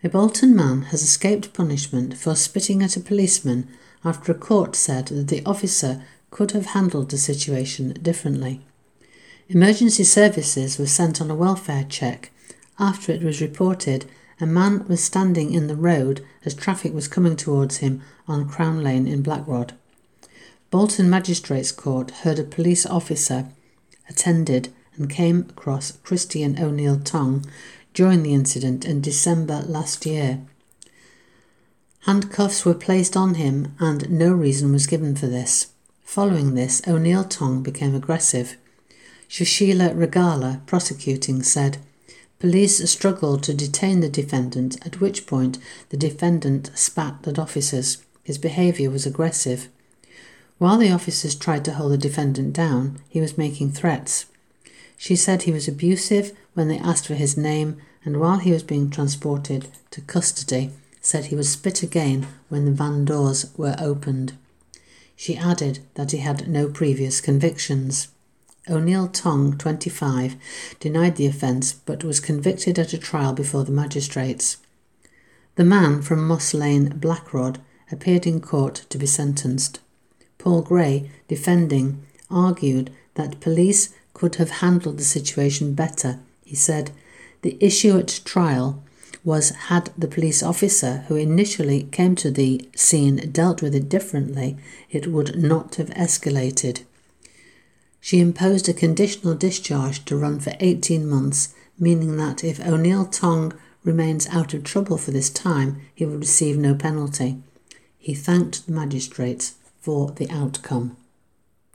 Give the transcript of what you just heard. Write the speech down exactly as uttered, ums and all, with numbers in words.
A Bolton man has escaped punishment for spitting at a policeman after a court said that the officer could have handled the situation differently. Emergency services were sent on a welfare check after it was reported a man was standing in the road as traffic was coming towards him on Crown Lane in Blackrod. Bolton Magistrates Court heard a police officer attended and came across Christian O'Neill Tong during the incident in December last year. Handcuffs were placed on him and no reason was given for this. Following this, O'Neill Tong became aggressive. Shushila Regala, prosecuting, said, "Police struggled to detain the defendant, at which point the defendant spat at officers. His behaviour was aggressive. While the officers tried to hold the defendant down, he was making threats. She said he was abusive when they asked for his name, and while he was being transported to custody, said he would spit again when the van doors were opened." She added that he had no previous convictions. O'Neill Tong, twenty-five, denied the offence but was convicted at a trial before the magistrates. The man from Moss Lane, Blackrod, appeared in court to be sentenced. Paul Gray, defending, argued that police could have handled the situation better. He said, "The issue at trial was had the police officer who initially came to the scene dealt with it differently, it would not have escalated." She imposed a conditional discharge to run for eighteen months, meaning that if O'Neill Tong remains out of trouble for this time, he will receive no penalty. He thanked the magistrates for the outcome.